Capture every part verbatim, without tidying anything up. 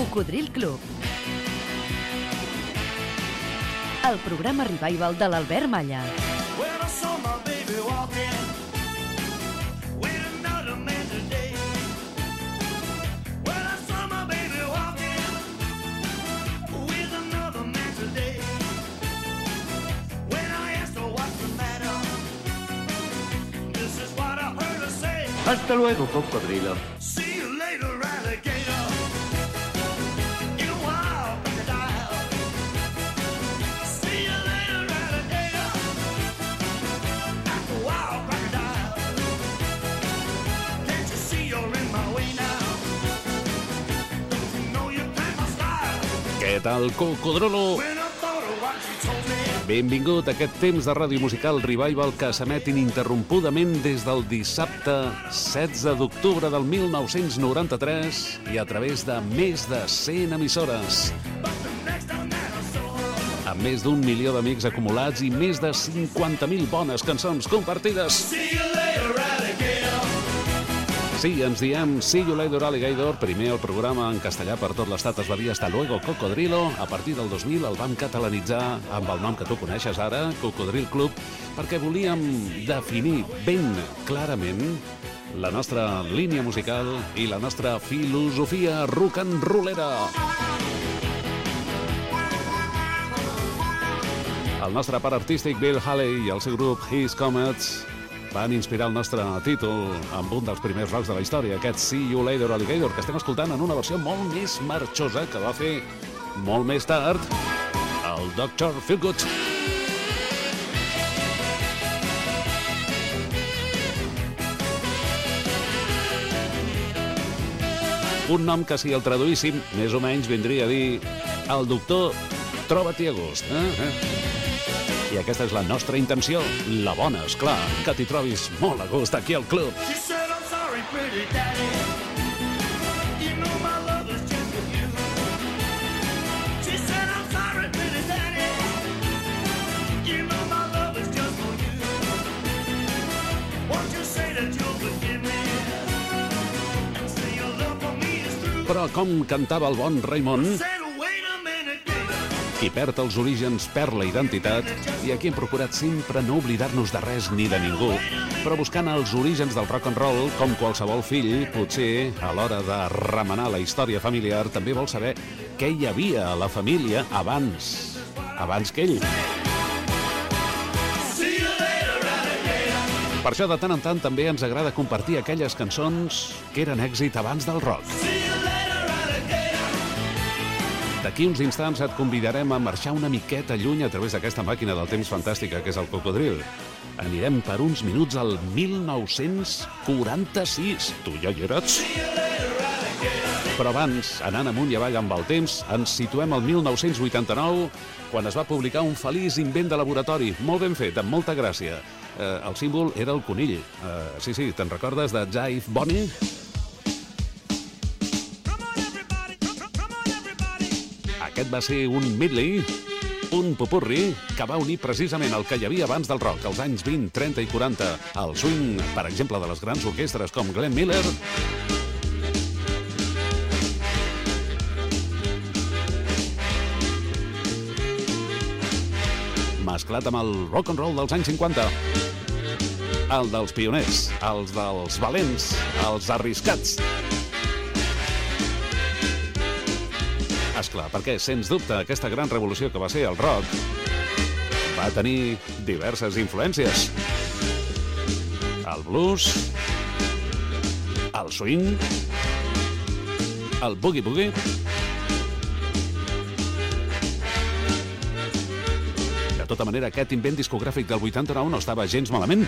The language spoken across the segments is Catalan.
Cocodril Club. El programa revival de l'Albert Malla. Hasta luego, cocodrilo. Què tal, cocodrilo? Benvingut a aquest temps de ràdio musical revival que s'emet ininterrompudament des del dissabte setze d'octubre del mil nou-cents noranta-tres i a través de més de cent emissores. Amb més d'un milió d'amics acumulats i més de cinquanta mil bones cançons compartides. Sí, ens diem See You Later Alligator. Primer el programa en castellà per tot l'estat es va dir Hasta Luego Cocodrilo. A partir del dos mil el vam catalanitzar amb el nom que tu coneixes ara, Cocodril Club, perquè volíem definir ben clarament la nostra línia musical i la nostra filosofia rock and rollera. El nostre part artístic Bill Haley i el seu grup His Comets van inspirar el nostre títol amb un dels primers rocks de la història, aquest See You Later Alligator, que estem escoltant en una versió molt més marxosa que va fer molt més tard el doctor Feelgood. Un nom que, si el traduíssim, més o menys vindria a dir el doctor troba-t'hi a gust. Eh? eh? I aquesta és la nostra intenció, la bona, esclar, que t'hi trobis molt a gust aquí al club. Però com cantava el bon Raymond, qui perd els orígens perd la identitat, i aquí hem procurat sempre no oblidar-nos de res ni de ningú, però buscant els orígens del rock and roll, com qualsevol fill, potser a l'hora de remenar la història familiar també vol saber què hi havia a la família abans, abans que ell. Per això de tant en tant també ens agrada compartir aquelles cançons que eren èxit abans del rock. D'aquí uns instants et convidarem a marxar una miqueta lluny a través d'aquesta màquina del temps fantàstica que és el Cocodril. Anirem per uns minuts al mil nou-cents quaranta-sis. Tu ja hi eres? Però abans, anant amunt i avall amb el temps, ens situem al mil nou-cents vuitanta-nou, quan es va publicar un feliç invent de laboratori, molt ben fet, amb molta gràcia. Eh, el símbol era el conill. Eh, sí, sí, te'n recordes de Jive Bonnie? Aquest va ser un medley, un popurri, que va unir precisament el que hi havia abans del rock, als anys vint, trenta i quaranta. El swing, per exemple, de les grans orquestres com Glenn Miller, mesclat amb el rock and roll dels anys cinquanta. El dels pioners, els dels valents, els arriscats. Esclar, perquè, sens dubte, aquesta gran revolució que va ser el rock va tenir diverses influències. El blues, el swing, el boogie-boogie, de tota manera, aquest invent discogràfic del vuitanta-nou no estava gens malament.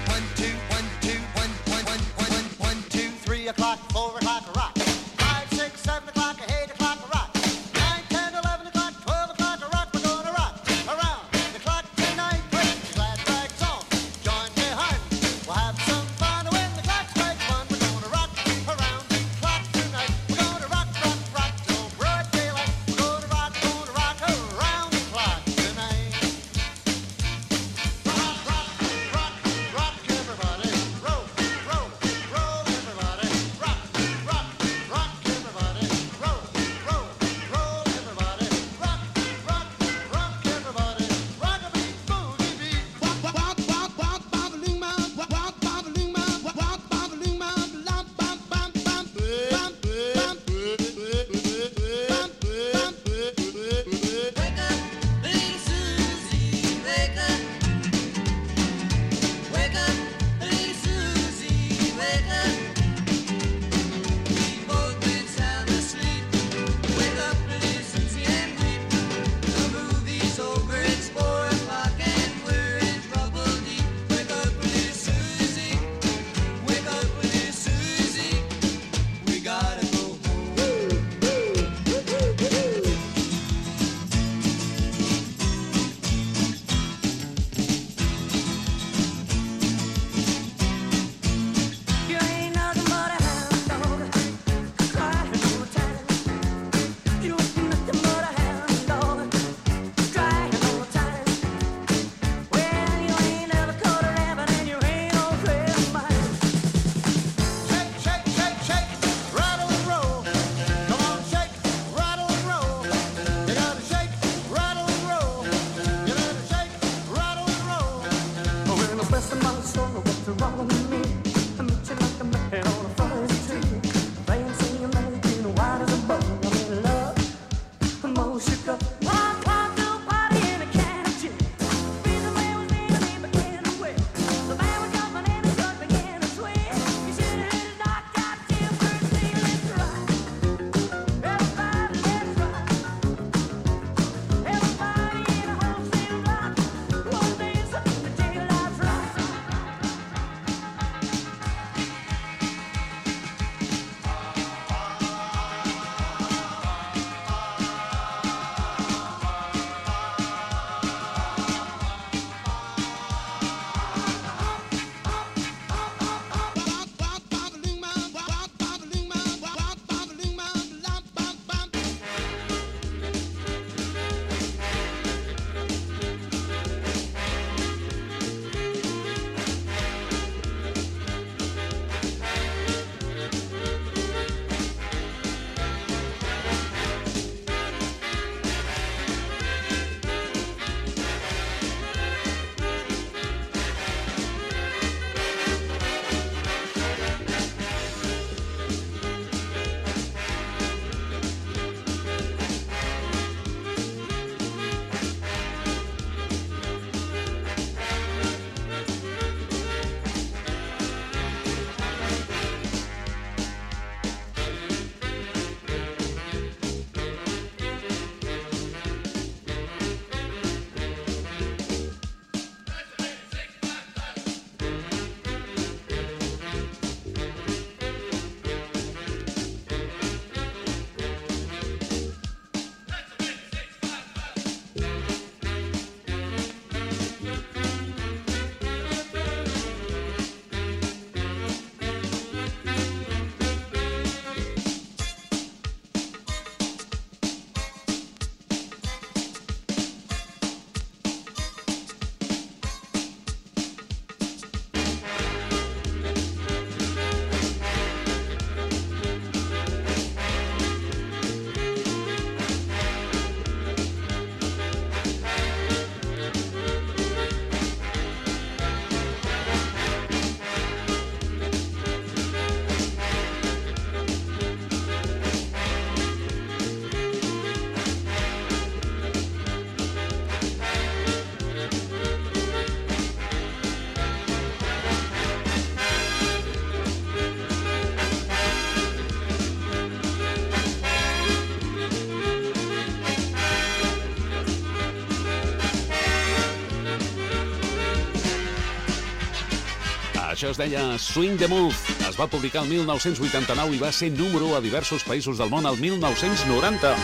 Això es deia Swing the Move. Es va publicar el mil nou-cents vuitanta-nou i va ser número a diversos països del món el mil nou-cents noranta.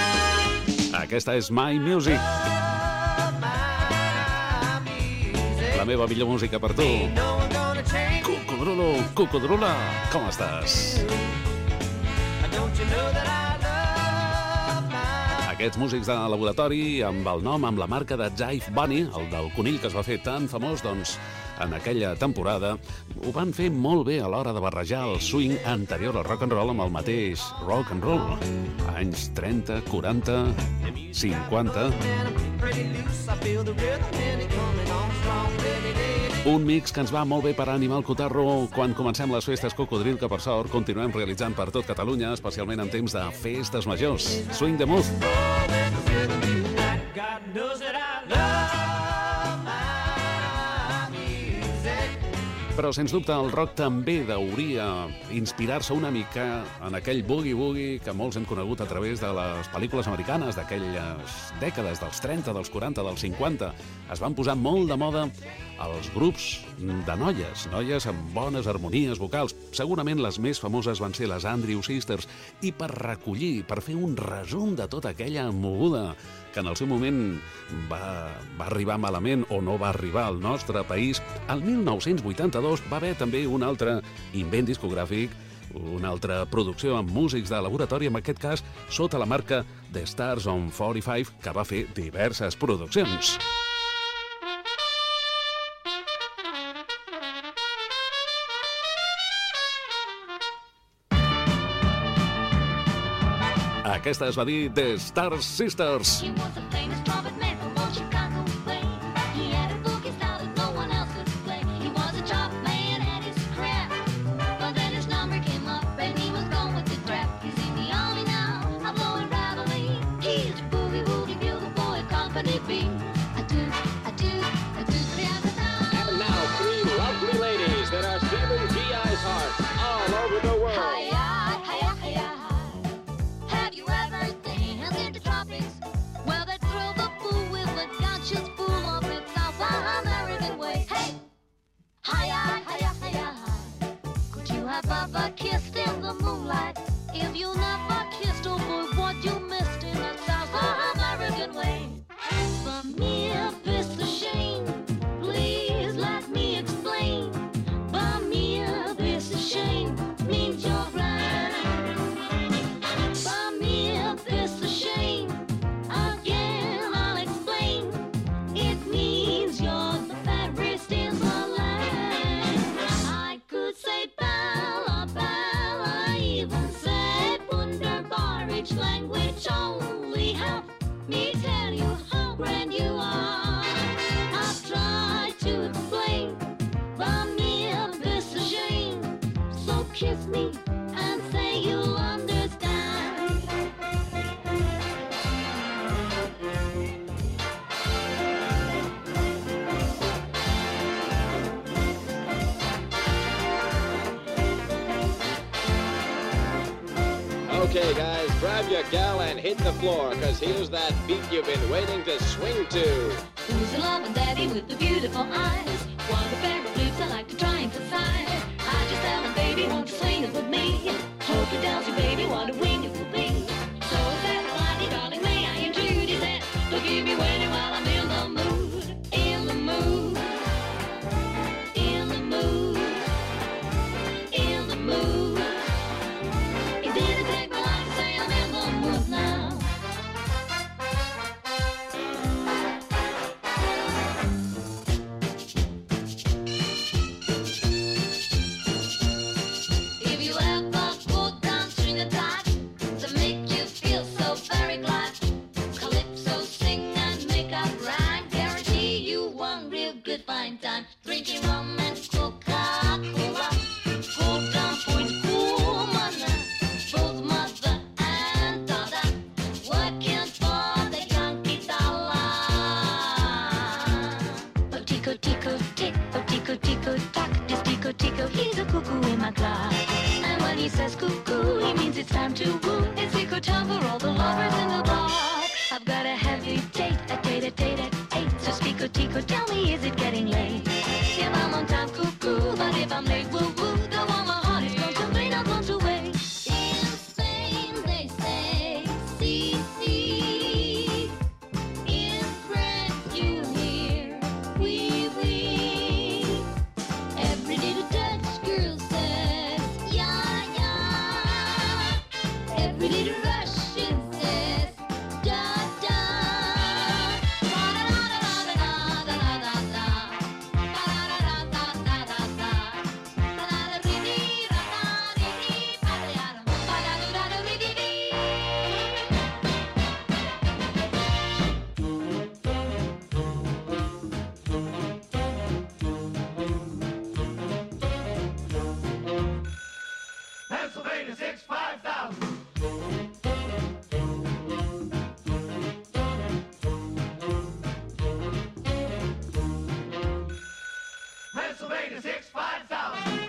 Aquesta és My Music. La meva millor música per tu. Cocodrulo, Cocodrula, com estàs? Aquests músics de laboratori, amb el nom, amb la marca de Jive Bunny, el del conill que es va fer tan famós, doncs, en aquella temporada, ho van fer molt bé a l'hora de barrejar el swing anterior al rock and roll amb el mateix rock and roll. Anys trenta, quaranta, cinquanta... Un mix que ens va molt bé per animar el cotarro quan comencem les festes Cocodril, que per sort continuem realitzant per tot Catalunya, especialment en temps de festes majors. Swing the Move. Però, sens dubte, el rock també hauria inspirar-se una mica en aquell boogie-woogie que molts hem conegut a través de les pel·lícules americanes d'aquelles dècades, dels trenta, dels quaranta, dels cinquanta. Es van posar molt de moda els grups de noies, noies amb bones harmonies vocals. Segurament les més famoses van ser les Andrew Sisters. I per recollir, per fer un resum de tota aquella moguda que en el seu moment va, va arribar malament o no va arribar al nostre país, el mil nou-cents vuitanta-dos va haver també un altre invent discogràfic, una altra producció amb músics de laboratori, en aquest cas sota la marca The Stars on quaranta-cinc, que va fer diverses produccions. Aquesta es va dir The Star Sisters. have ever kissed in the moonlight. If you never kissed, oh boy, what you missed in a South American way. For me, if it's a shame, please let me explain. For me, if it's a shame, means you're blind. For me, if it's a shame, again I'll explain. It means you're the fairest in the land. I could say Bella, Bella, even say Wunderbar. Each language only help me tell you how grand you are. I've tried to explain, but me if it's a shame. So kiss me and say you'll understand. Okay, guys, grab your gal and hit the floor, cause here's that beat you've been waiting to swing to. Who's the loving daddy with the beautiful eyes? What a pair of lips I like to try and emphasize. I just tell him, baby, won't you swing it with me? Hope it tells you, baby, what a wing it will be. So is that mighty darling, may I intrude? He said, don't keep me waiting while I'm in the mood. In the mood. In the mood. In the mood. It didn't take me long to say I'm in the mood now. If you ever go down Trinidad to make you feel so very glad, Calypso sing and make a rhyme, guarantee you one real good fine time. Drinking rum and Coca-Cola, go down Point Cumana, both mother and daughter, working for the Yankee dollar. Oh, tico, tico, tick, oh, tico, tico, tock, this tico, tico, he's a cuckoo in my glass. And when he says cuckoo, he means it's time to woo. It's tico time for all the lovers in the bar. I've got a heavy date, a date, a date at eight. So tico, tico, tell me, is it getting late? If I'm on time, cuckoo, but if I'm late, woo woo, the one my heart is going to be, not going to wait. In Spain they say, si, si. In France you hear, oui, oui. Every little Dutch girl says, yeah, yeah. Every little Russian says, da, da. Da, da, da, da, da, da, da, da. Da, da, da, da, da, da, da. Da, da, da, dee, dee, da, da, dee, dee, ba, da, ya, da, ba, da, do, da, do, dee, dee, dee. Pennsylvania six five thousand. Pennsylvania six five thousand.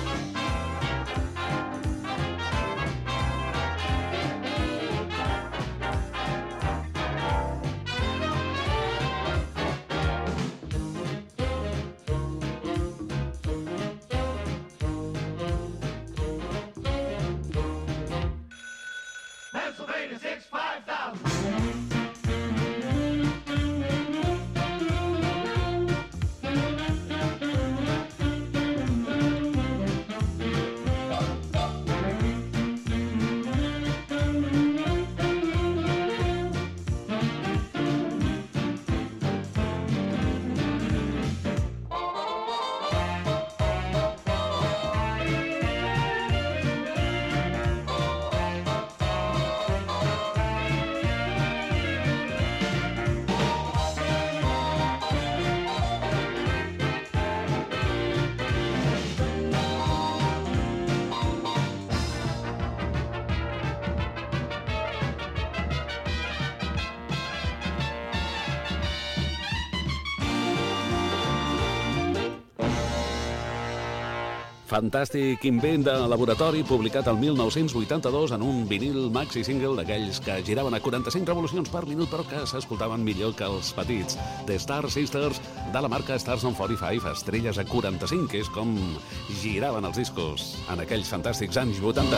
Pennsylvania six five thousand. fantàstic invent de laboratori publicat el mil nou-cents vuitanta-dos en un vinil maxi single d'aquells que giraven a quaranta-cinc revolucions per minut però que s'escoltaven millor que els petits. The Star Sisters, de la marca Stars on quaranta-cinc, estrelles a quaranta-cinc, que és com giraven els discos en aquells fantàstics anys vuitanta.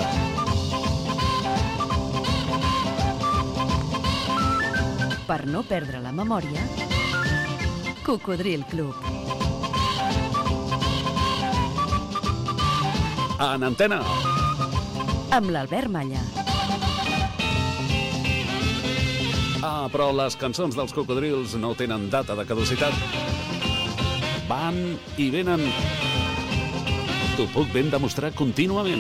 Per no perdre la memòria, Cocodril Club. En antena. Amb l'Albert Malla. Ah, però les cançons dels cocodrils no tenen data de caducitat. Van i venen. T'ho puc ben demostrar contínuament.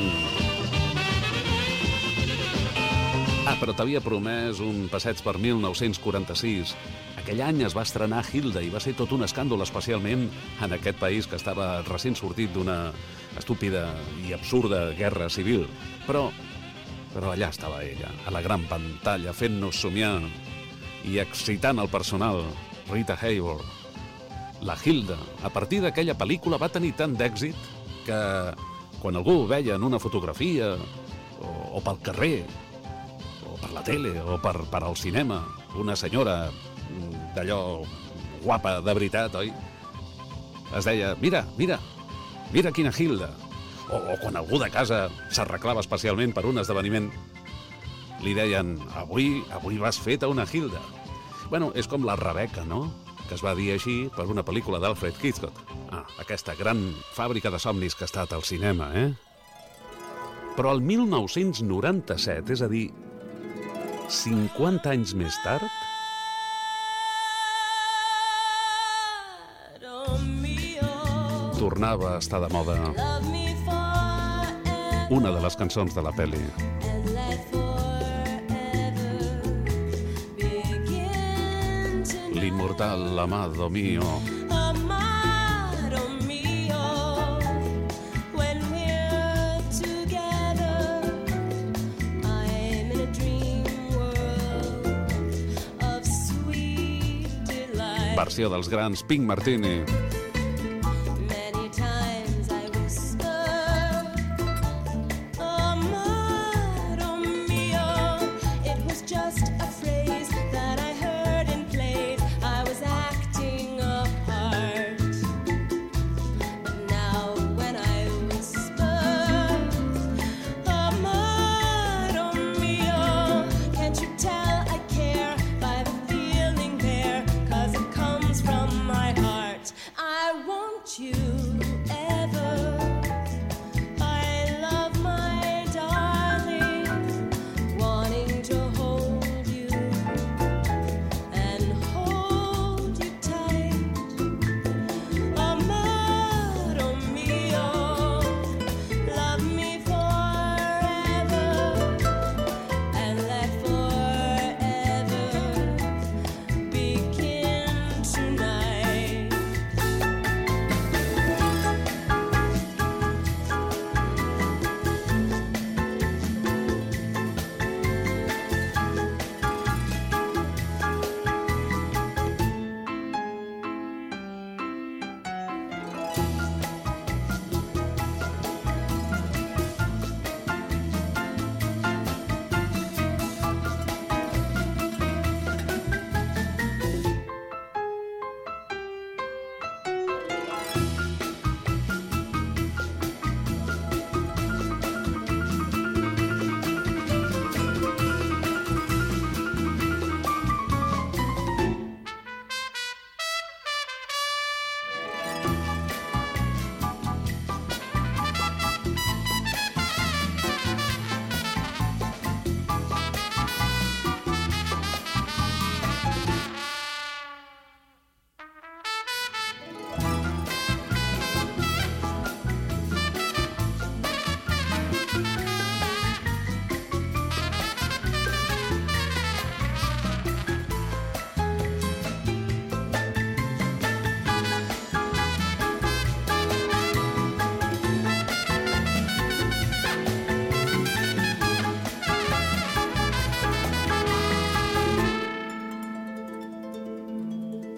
Ah, però t'havia promès un passeig per mil nou-cents quaranta-sis. Aquell any es va estrenar Hilda i va ser tot un escàndol, especialment en aquest país que estava recent sortit d'una estúpida i absurda guerra civil. Però, però allà estava ella, a la gran pantalla, fent-nos somiar i excitant el personal, Rita Hayworth. La Hilda, a partir d'aquella pel·lícula, va tenir tant d'èxit que quan algú ho veia en una fotografia o, o pel carrer o per la tele o per, per al cinema, una senyora d'allò guapa de veritat, oi? Es deia, mira, mira, mira quina Hilda. O, o quan algú de casa s'arreglava especialment per un esdeveniment, li deien, avui, avui vas feta una Hilda. Bueno, és com la Rebecca, no?, que es va dir així per una pel·lícula d'Alfred Hitchcock. Ah, aquesta gran fàbrica de somnis que ha estat al cinema, eh? Però el mil nou-cents noranta-set, és a dir, cinquanta anys més tard, tornava a estar de moda una de les cançons de la pel·li. L'immortal Amado Mio. Versió dels grans Pink Martini.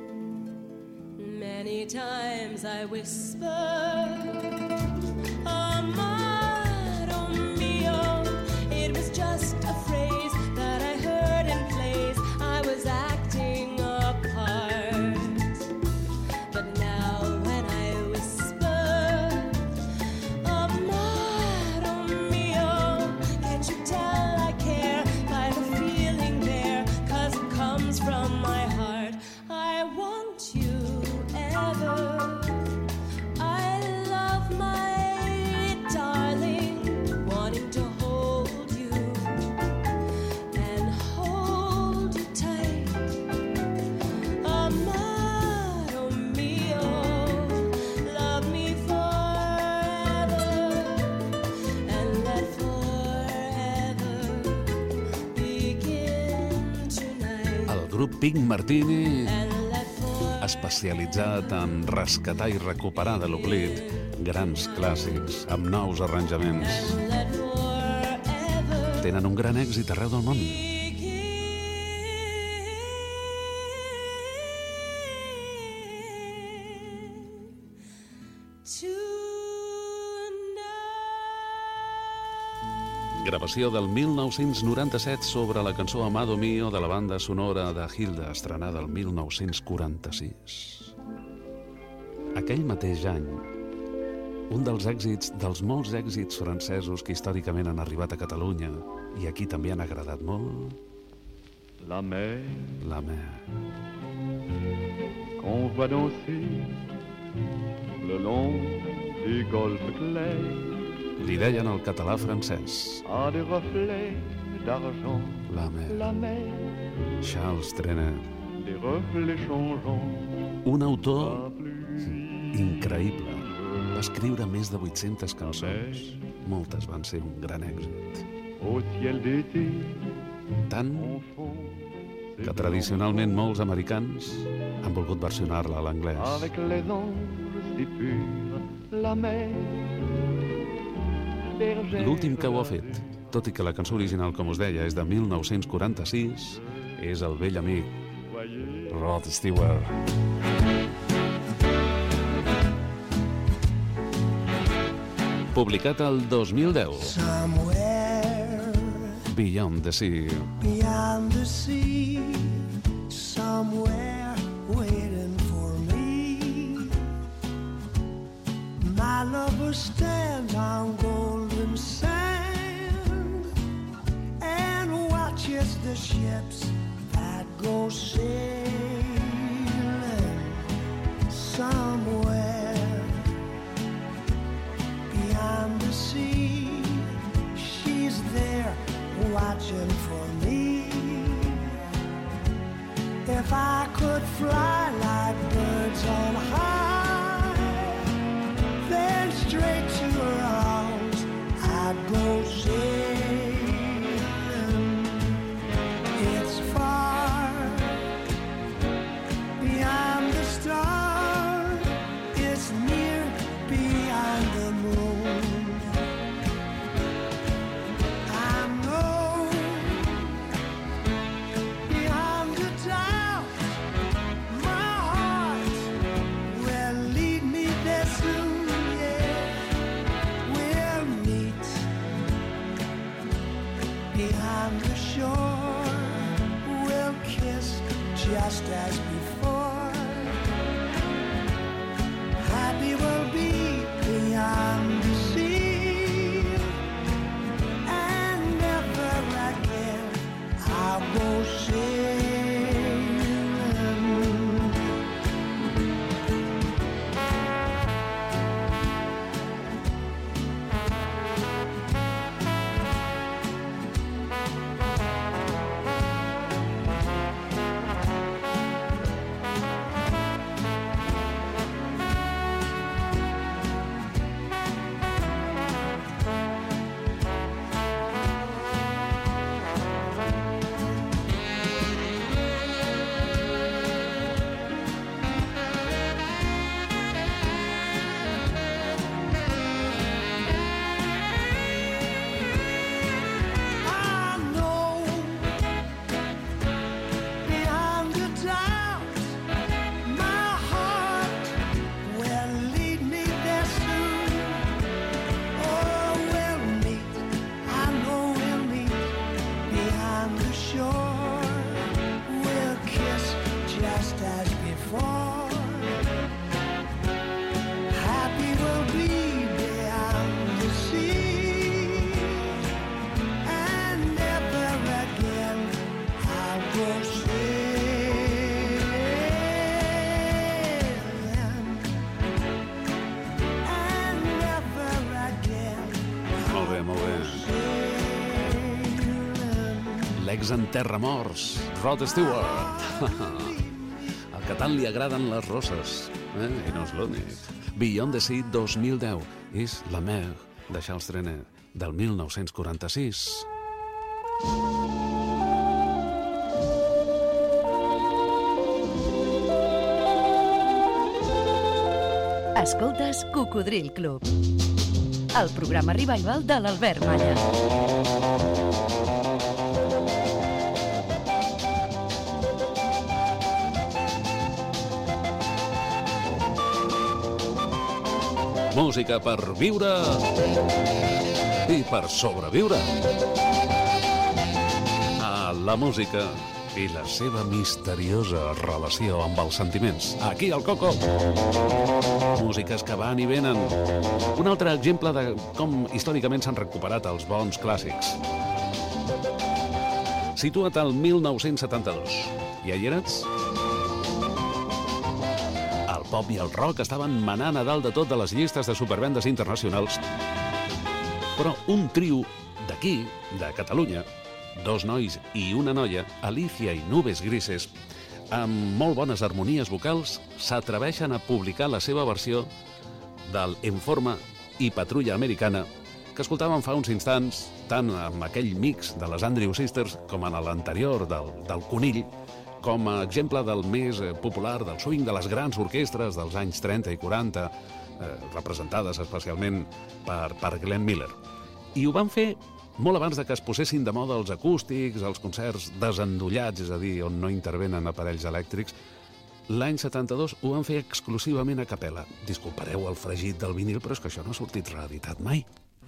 Many times I whisper, oh, grup Pink Martini, especialitzat en rescatar i recuperar de l'oblit grans clàssics amb nous arranjaments. Tenen un gran èxit arreu del món. Gravació del mil nou-cents noranta-set sobre la cançó Amado Mío de la banda sonora de Hilda, estrenada el mil nou-cents quaranta-sis. Aquell mateix any, un dels èxits, dels molts èxits francesos que històricament han arribat a Catalunya i aquí també han agradat molt, La mer, La mer. qu'on voit danser le long du golfe clair, Li deien el català francès. a des reflets d'argent. La mer. La mer, Charles Trenet. des reflets changeants. Un autor La pluie, increïble. Va escriure més de vuit-centes cançons. Moltes van ser un gran èxit. au ciel d'été, Tant on fond que tradicionalment molts americans han volgut versionar-la a l'anglès. avec les anges si purs. La mer, bergère L'últim que ho ha de fet, tot i que la cançó original, com us deia, és de mil nou-cents quaranta-sis, és el vell amic voyez, Rod Stewart. Publicat el dos mil deu, Somewhere Beyond the Sea. beyond the sea, somewhere waiting for me. My lover stands on golden sand and watches the ships that go sailing. Somewhere beyond the sea, she's there watching for me. If I could fly like birds on high, then straight to her arms I'd go sailing. It's far beyond the stars, it's near beyond the moon. I know beyond the doubt, my heart will lead me there soon. Yeah, we'll meet beyond the shore. We'll kiss just as before. Happy we'll be beyond the sea, and never again I'll go sailing. I know beyond the doubt, my heart will lead me there soon. Oh, we'll meet, I know we'll meet beyond the shore. We'll kiss just as before. Happy we'll be beyond the sea, and never again I'll go sailing. And never again Molt bé, molt bé. sailing. L'ex enterramorts, Rod Stewart. Al que tant li agraden les roses, eh? I no és l'únic. Beyond the Sea dos mil deu és La mer de Charles Trenet, del mil nou-cents quaranta-sis. Escoltes Cocodril Club, el programa revival de l'Albert Malla. Música per viure i per sobreviure. A la música i la seva misteriosa relació amb els sentiments. Aquí al Coco. Músiques que van i venen. Un altre exemple de com històricament s'han recuperat els bons clàssics. Situa't al mil nou-cents setanta-dos. Ja hi eres? El pop i el rock estaven manant a dalt de tot de les llistes de supervendes internacionals. Però un trio d'aquí, de Catalunya, dos nois i una noia, Alicia i Nubes Grises, amb molt bones harmonies vocals, s'atreveixen a publicar la seva versió del En Forma i Patrulla Americana, que escoltàvem fa uns instants, tant amb aquell mix de les Andrew Sisters com en l'anterior del, del Conill, com a exemple del més popular del swing de les grans orquestres dels anys trenta i quaranta, eh, representades especialment per, per Glenn Miller. I ho van fer molt abans de que es posessin de moda els acústics, els concerts desendollats, és a dir, on no intervenen aparells elèctrics. L'any setanta-dos ho van fer exclusivament a capella. Disculpareu el fregit del vinil, però és que això no ha sortit reeditat mai.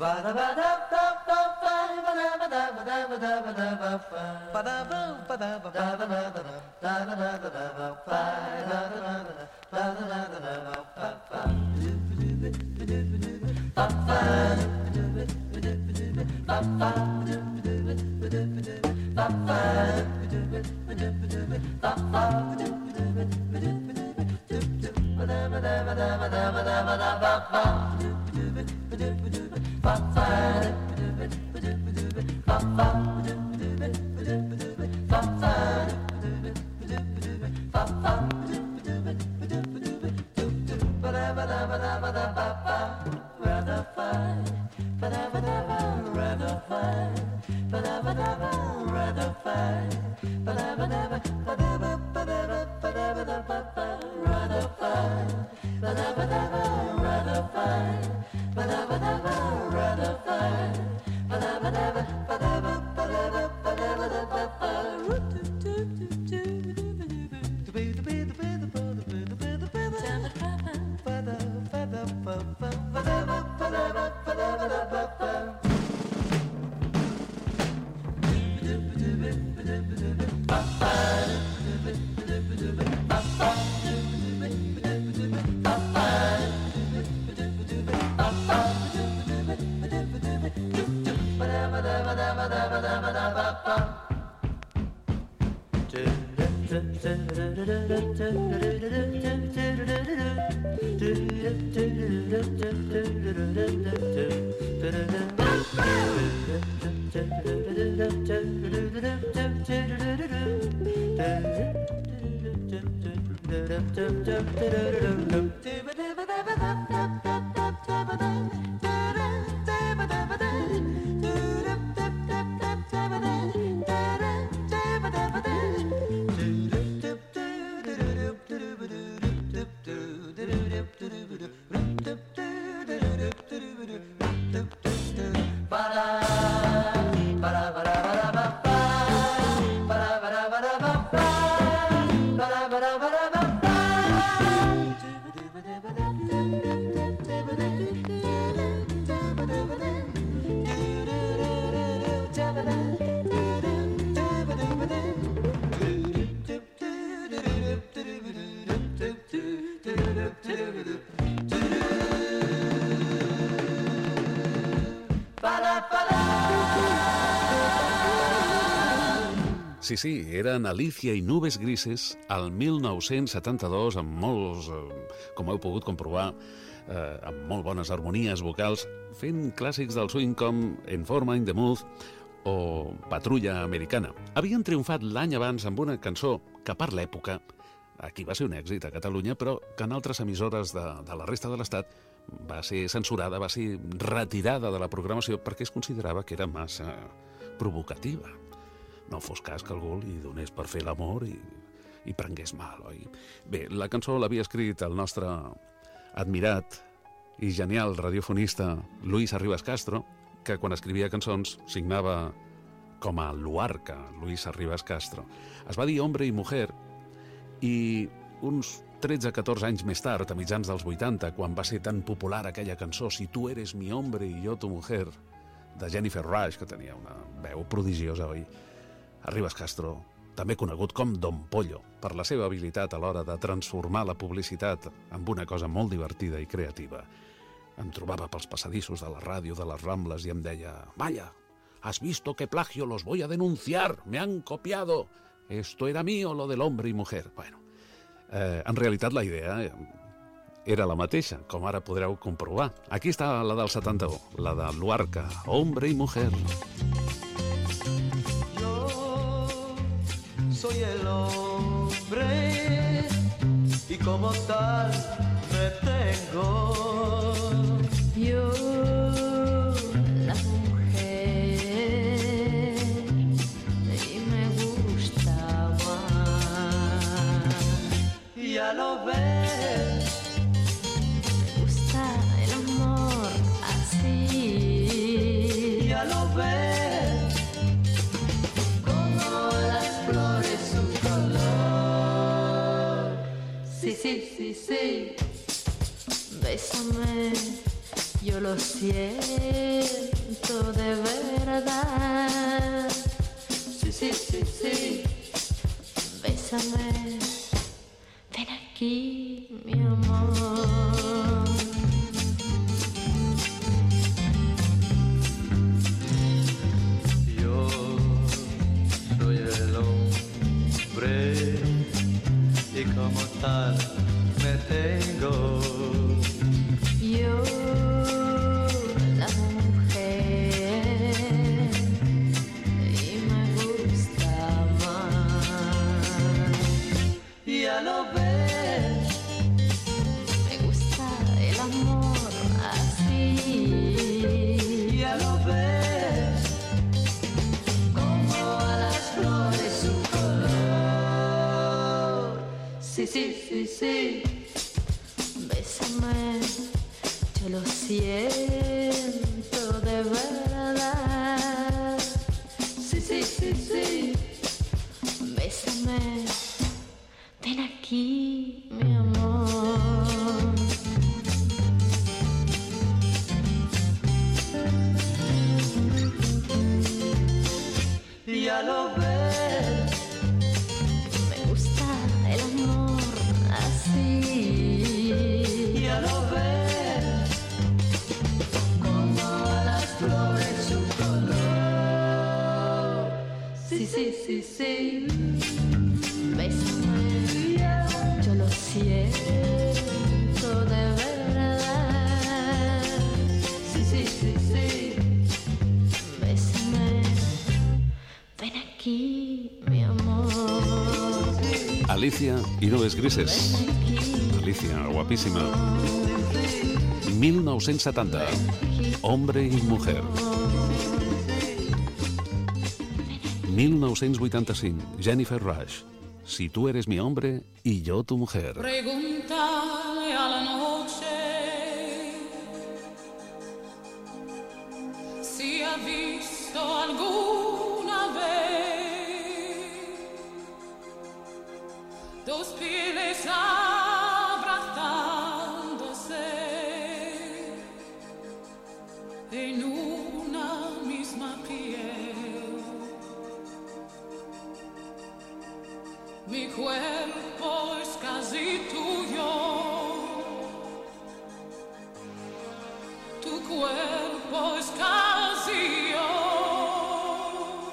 Sí, sí, eren Alicia i Nubes Grises al mil nou-cents setanta-dos, amb molts, eh, com heu pogut comprovar, eh, amb molt bones harmonies vocals, fent clàssics del swing com En Forma, In the Mood o Patrulla Americana. Havien triomfat l'any abans amb una cançó que per l'època, aquí va ser un èxit a Catalunya, però que en altres emissores de, de la resta de l'Estat va ser censurada, va ser retirada de la programació perquè es considerava que era massa provocativa. No fos cas que algú li donés per fer l'amor i, i prengués mal, oi? Bé, la cançó l'havia escrit el nostre, admirat i genial radiofonista Luis Arribas Castro, que quan escrivia cançons signava com a Luarca, Luis Arribas Castro. Es va dir Hombre i Mujer i uns tretze a catorze anys més tard, a mitjans dels vuitanta, quan va ser tan popular aquella cançó Si tu eres mi hombre y yo tu mujer, de Jennifer Rush, que tenia una veu prodigiosa, oi? Arribas Castro, també conegut com Don Pollo, per la seva habilitat a l'hora de transformar la publicitat en una cosa molt divertida i creativa. Em trobava pels passadissos de la ràdio de les Rambles i em deia «Vaya, ¿has visto qué plagio? Los voy a denunciar, me han copiado. Esto era mío, lo del hombre y mujer». Bueno, eh, en realitat la idea era la mateixa, com ara podreu comprovar. Aquí està la del setanta-u, la de Luarca, Hombre y Mujer. Yo soy el hombre y como tal me tengo. Yo, la mujer, y me gusta más. Ya lo ves, Me gusta el amor así. ya lo ves, Como las flores su color. Sí, sí, sí, sí. Bésame, yo lo siento de verdad. Sí, sí, sí, sí. Bésame, ven aquí, mi amor. yo soy el hombre y como tal me tengo. Yo, la mujer, y me gusta más. Ya lo ves, Me gusta el amor así. ya lo ves, Como a las flores su color. Sí, sí, sí, sí. Bésame, yo lo siento de verdad. Sí, sí, sí, sí. Bésame, ven aquí, mi amor. ya lo ves, Me gusta el amor así. ya lo ves, Como a las flores su color. Sí, sí, sí, sí. Bésame, yo lo siento de verdad. Sí, sí, sí, sí. Bésame, ven aquí, mi amor. Alicia y Nubes Grises. Ven aquí, Alicia, guapíssima. mil nou-cents setanta. Hombre y Mujer. mil nou-cents vuitanta-cinc. Jennifer Rush. Si tú eres mi hombre y yo tu mujer. Pregúntale a la noche si ha visto alguna vez dos pieles abrazándose en una misma piel. Mi cuerpo es casi tuyo, tu cuerpo es casi yo.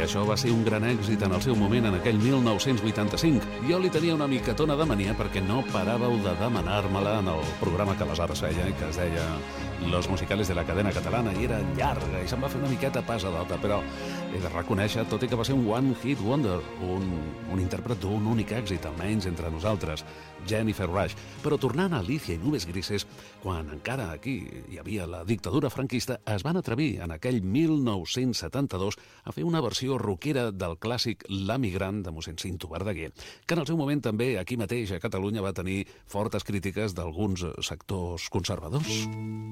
això va ser un gran èxit en el seu moment, en aquell mil nou-cents vuitanta-cinc. Jo li tenia una micatona de mania perquè no paràveu de demanar-me-la en el programa que aleshores feia i que es deia Los Musicales de la Cadena Catalana, i era llarga i se'm va fer una miqueta pesadota, però he de reconèixer, tot i que va ser un one hit wonder, un, un intèrpret d'un únic èxit, almenys entre nosaltres, Jennifer Rush. Però tornant a Alicia i Nubes Grises, quan encara aquí hi havia la dictadura franquista, es van atrevir en aquell mil nou-cents setanta-dos a fer una versió rockera del clàssic La Migrant de mossèn Cinto Verdaguer, que en el seu moment també aquí mateix a Catalunya va tenir fortes crítiques d'alguns sectors conservadors.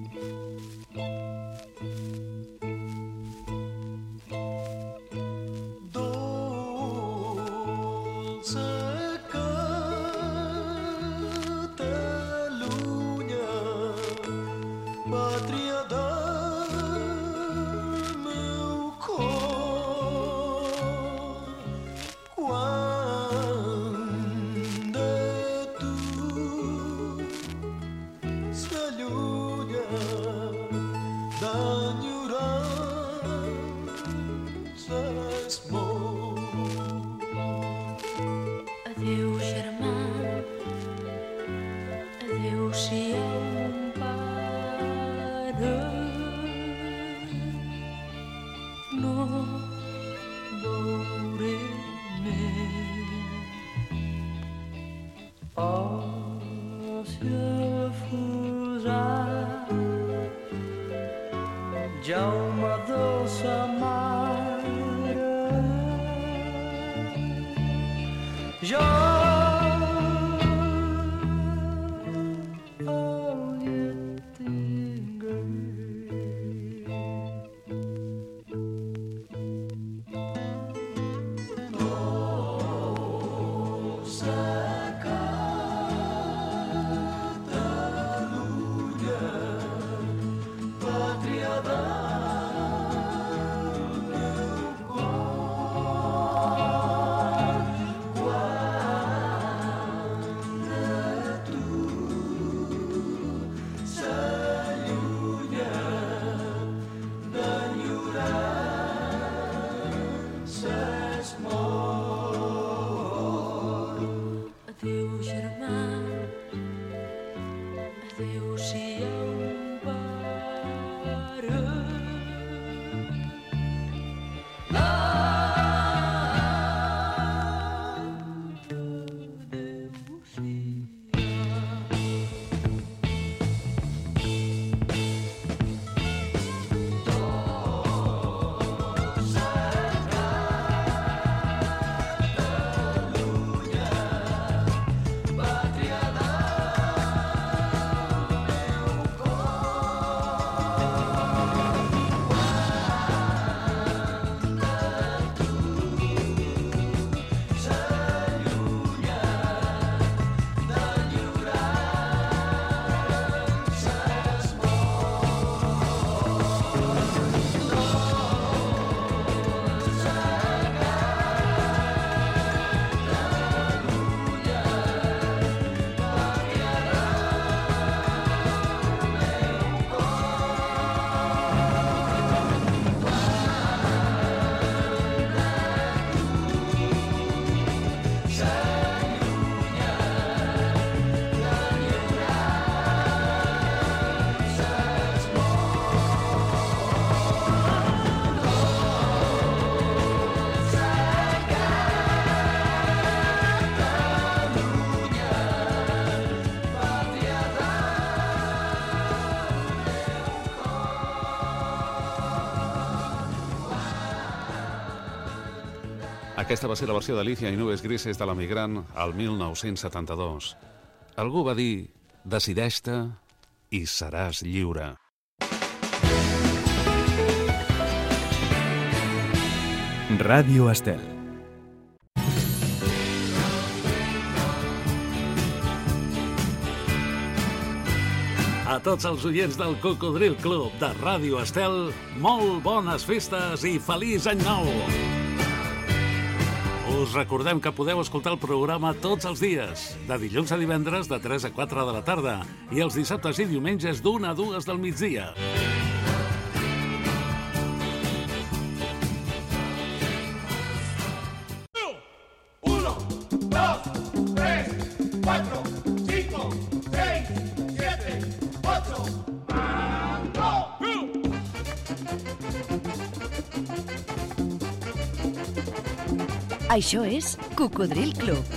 Jaume dolça mare, jo el llet tingué. Dolça Catalunya, pàtria de Aquesta va ser la versió d'Alicia i Nubes Grises de La Migrant al mil nou-cents setanta-dos. Algú va dir, decideix-te i seràs lliure. Ràdio Estel. A tots els oients del Cocodril Club de Ràdio Estel, molt bones festes i feliç any nou! Us recordem que podeu escoltar el programa tots els dies, de dilluns a divendres de tres a quatre de la tarda i els dissabtes i diumenges d'una a dues del migdia. Això és Cocodril Club.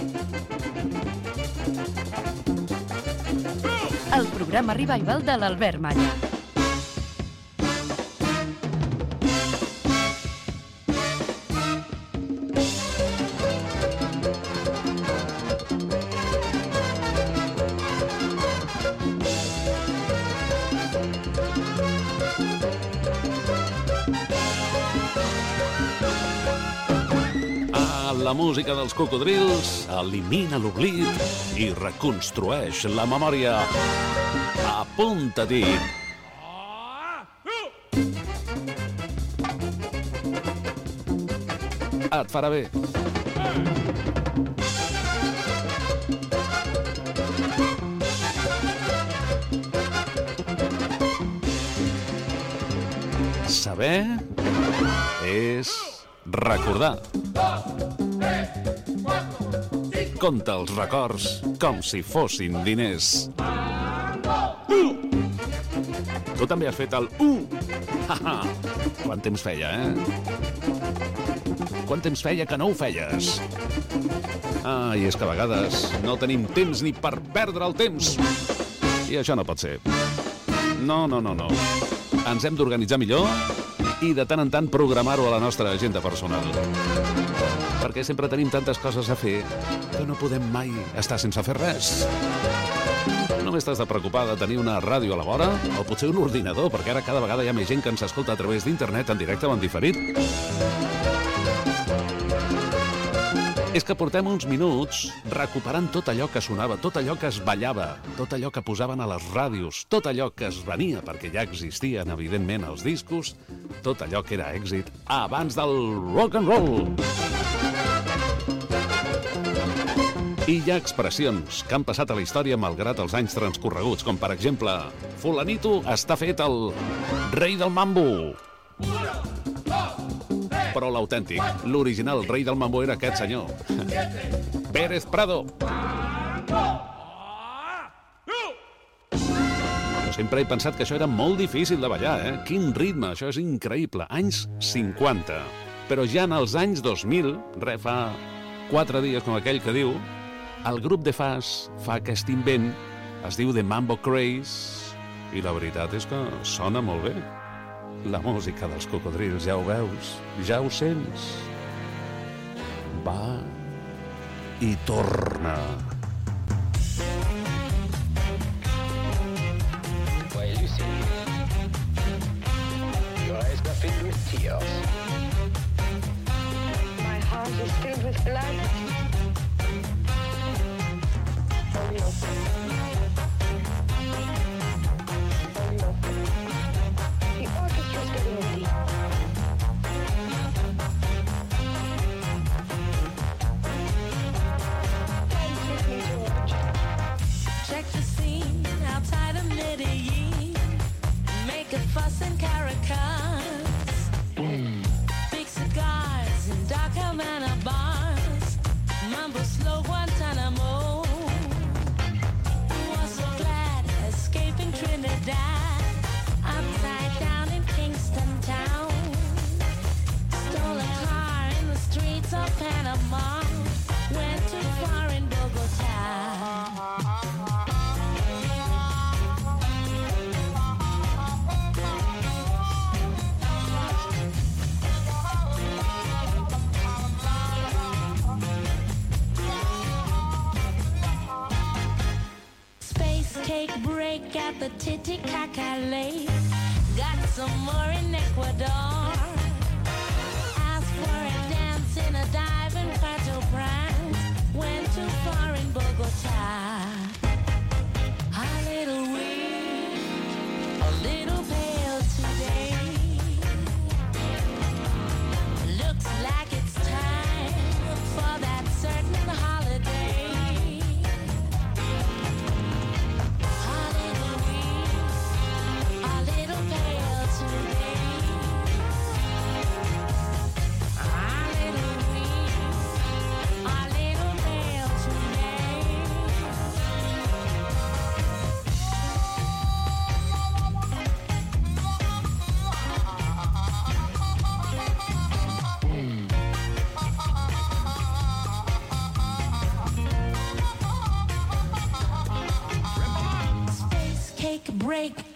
El programa revival de l'Albert Malla. La música dels cocodrils elimina l'oblit i reconstrueix la memòria. Apunta-t'hi. Et farà bé. Saber és recordar. Compta els records com si fossin diners. Uh! Tu també has fet el uh! Ha-ha! Quant temps feia, eh? Quant temps feia que no ho feies? Ah, i és que a vegades no tenim temps ni per perdre el temps. I això no pot ser. No, no, no, no. Ens hem d'organitzar millor i de tant en tant programar-ho a la nostra agenda personal. Perquè sempre tenim tantes coses a fer que no podem mai estar sense fer res. Només t'has de preocupar de tenir una ràdio a la vora o potser un ordinador, perquè ara cada vegada hi ha més gent que ens escolta a través d'internet en directe o en diferit. És que portem uns minuts recuperant tot allò que sonava, tot allò que es ballava, tot allò que posaven a les ràdios, tot allò que es venia, perquè ja existien, evidentment, els discos, tot allò que era èxit abans del rock and roll. I hi ha expressions que han passat a la història malgrat els anys transcorreguts, com per exemple, fulanito està fet el rei del mambo. Però l'autèntic, l'original rei del mambo era aquest senyor, Pérez Prado. Jo sempre he pensat que això era molt difícil de ballar, eh? Quin ritme, això és increïble. Anys cinquanta. Però ja en els anys dos mil, re, fa quatre dies com aquell que diu, el grup de Fas fa aquest invent, es diu The Mambo Craze, i la veritat és que sona molt bé. La música dels cocodrils, ja ho veus, ja ho sents. Va i torna. Well, you see, your eyes are filled with tears. My heart is filled with blood. The orchestra's getting deep. Dance with me, George. Check the scene outside of Medellin. Make a fuss in Caracas. Big cigars in dark Havana bars. Mambo slow Guantanamo. Trinidad, upside down in Kingston town. Stole a car in the streets of Panama. Went too far in Bogota. Take break at the Titicaca Lake. Got some more in Ecuador. Asked for a dance in a dive in Port-au-Prince. Went too far in Bogota. A little weak, a little pale today. Looks like it's time for that certain holiday.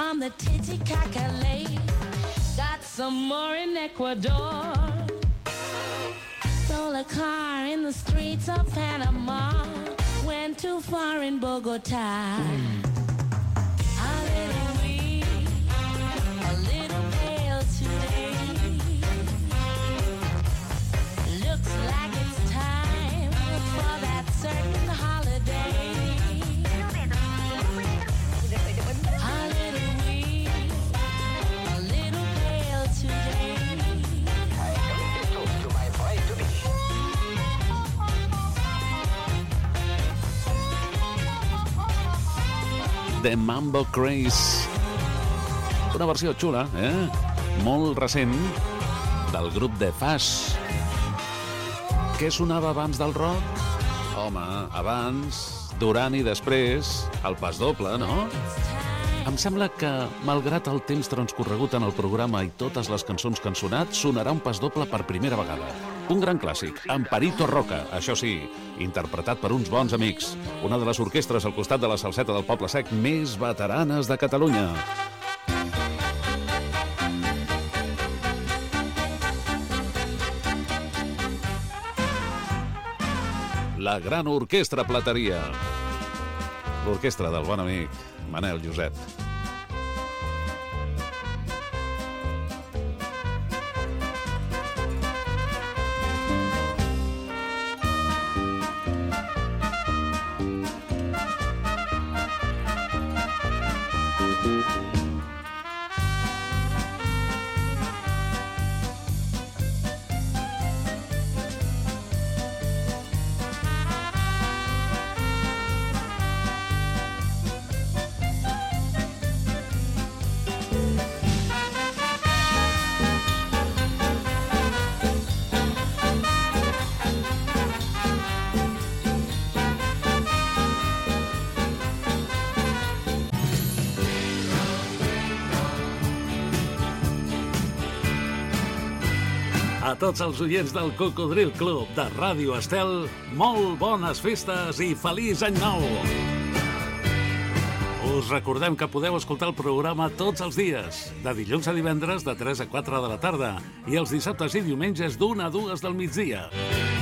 from the Titicaca Lake. Got some more in Ecuador. Stole a car in the streets of Panama. Went too far in Bogota. A little weak, a little pale today. Looks like it's time for that certain holiday. A little weak, a little pale today. I told the truth to my bride to be. The Mambo Craze. Una versió xula, eh? Molt recent, del grup The Fash. Què sonava abans del rock? Home, abans, durant i després, el pas doble, no? Em sembla que, malgrat el temps transcorregut en el programa i totes les cançons que han sonat, sonarà un pas doble per primera vegada. Un gran clàssic, Amparito Roca, això sí, interpretat per uns bons amics. Una de les orquestres al costat de la salseta del Poble Sec més veteranes de Catalunya. La gran orquestra Plateria. L'orquestra del bon amic Manel Josep. A tots els oients del Cocodril Club de Ràdio Estel, molt bones festes i feliç any nou! Us recordem que podeu escoltar el programa tots els dies, de dilluns a divendres de tres a quatre de la tarda i els dissabtes i diumenges d'una a dues del migdia.